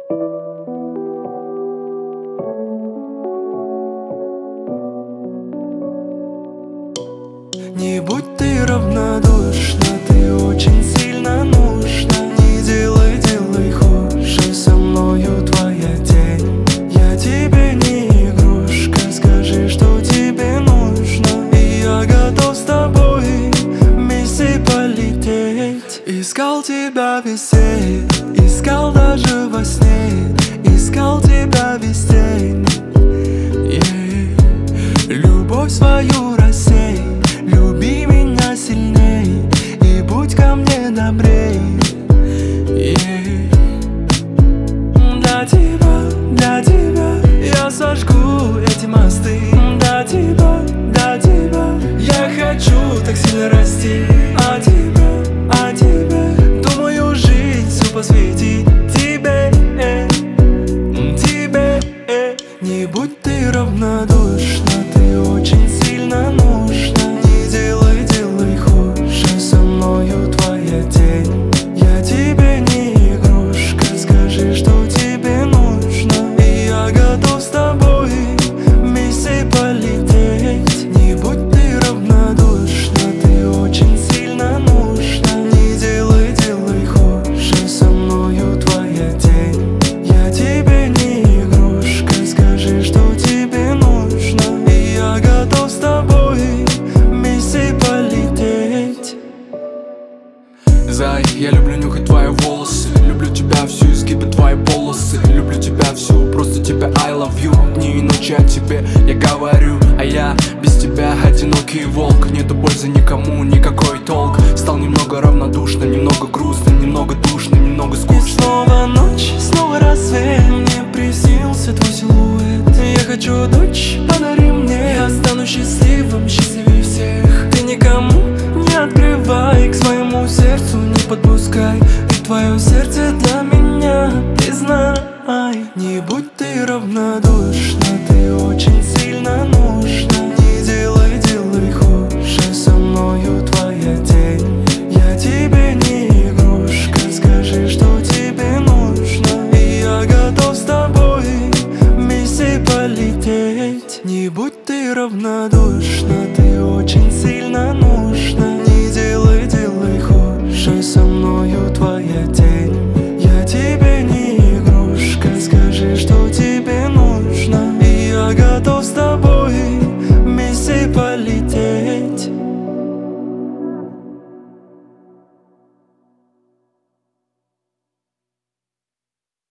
Не будь ты равнодушна, ты очень сильно нужна. Не делай, делай хуже, со мною твоя тень. Я тебе не игрушка, скажи, что тебе нужно, и я готов с тобой вместе полететь. Искал тебя везде, искал даже во сне, искал тебя весь день. Любовь свою рассей, люби меня сильней и будь ко мне добрей. Для тебя я сожгу эти мосты. Для тебя я хочу так сильно расти. А тебе думаю жизнь всю посвятить тебе. Не будь ты равнодушна, ты очень сильно нужна. Не делай, делай хуже, со мною твоя тень. Я тебе не игрушка, скажи, что тебе нужно, и я готов с тобой вместе полететь. Не будь ты равнодушна, ты очень сильно нужна. Не делай, делай хуже, со мною твоя тень. Я тебе не игрушка, скажи, что тебе нужно, и я готов с тобой вместе полететь. Зай, я люблю нюхать твои волосы, люблю тебя всю, изгибы твои полосы. Люблю тебя всю, просто тебя I love you. Дни и ночи о тебе я говорю, а я без тебя одинокий волк. Нету пользы никому, никакой толк. Стал немного равнодушно, немного грустно, немного душно, немного скучно. И снова ночь, снова рассвет, мне приснился твой силуэт. Я хочу, дочь, подари мне, я стану счастливым, счастливее всех. Ты никому не открывай, к своему сердцу не подпускай. И твое сердце для меня, ты знай. Не будь ты равнодушна, ты очень сильно нужна.